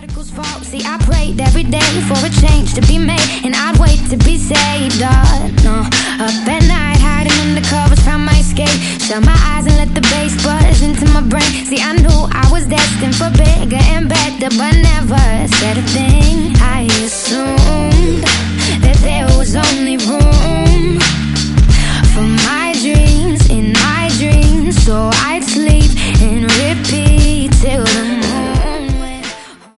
prodigals fall. See, I prayed every day for a change to be made, and I'd wait to be saved. No, up at night, hiding under covers, found my escape. Shut my eyes and let the bass buzz into my brain. See, I knew I was destined for bigger and better, but never said a thing.